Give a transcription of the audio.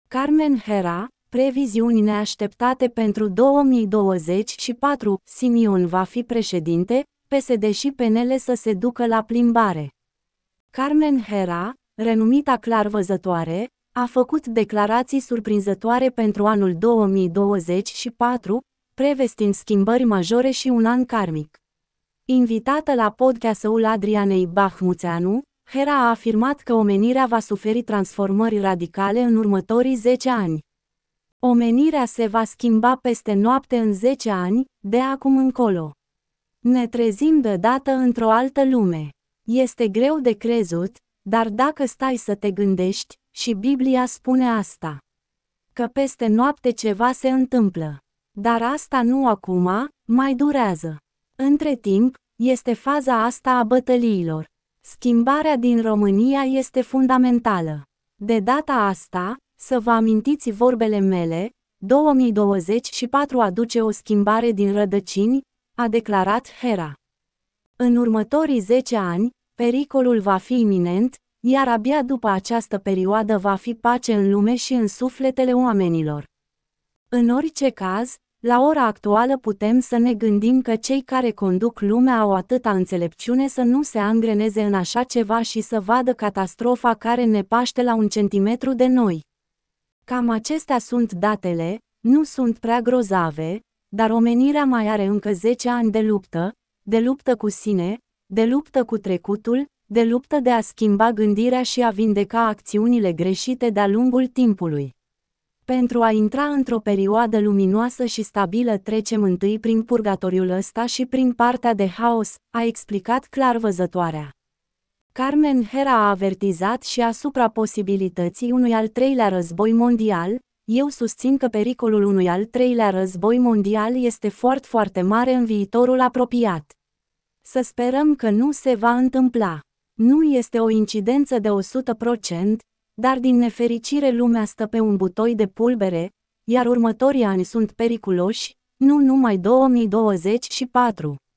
Carmen Hera, previziuni neașteptate pentru 2024, Simion va fi președinte, PSD și PNL să se ducă la plimbare. Carmen Hera, renumita clarvăzătoare, a făcut declarații surprinzătoare pentru anul 2024, prevestind schimbări majore și un an karmic. Invitată la podcastul Adrianei Bahmuțeanu, Hera a afirmat că omenirea va suferi transformări radicale în următorii 10 ani. Omenirea se va schimba peste noapte în 10 ani, de acum încolo. Ne trezim deodată într-o altă lume. Este greu de crezut, dar dacă stai să te gândești, și Biblia spune asta. Că peste noapte ceva se întâmplă. Dar asta nu acum, mai durează. Între timp, este faza asta a bătăliilor. Schimbarea din România este fundamentală. De data asta, să vă amintiți vorbele mele, 2024 aduce o schimbare din rădăcini, a declarat Hera. În următorii 10 ani, pericolul va fi iminent, iar abia după această perioadă va fi pace în lume și în sufletele oamenilor. În orice caz, la ora actuală putem să ne gândim că cei care conduc lumea au atâta înțelepciune să nu se angreneze în așa ceva și să vadă catastrofa care ne paște la 1 centimetru de noi. Cam acestea sunt datele, nu sunt prea grozave, dar omenirea mai are încă 10 ani de luptă cu sine, de luptă cu trecutul, de luptă de a schimba gândirea și a vindeca acțiunile greșite de-a lungul timpului. Pentru a intra într-o perioadă luminoasă și stabilă trecem întâi prin purgatoriul ăsta și prin partea de haos, a explicat clarvăzătoarea. Carmen Hera a avertizat și asupra posibilității unui al treilea război mondial. Eu susțin că pericolul unui al treilea război mondial este foarte mare în viitorul apropiat. Să sperăm că nu se va întâmpla. Nu este o incidență de 100%, dar din nefericire lumea stă pe un butoi de pulbere, iar următorii ani sunt periculoși, nu numai 2024.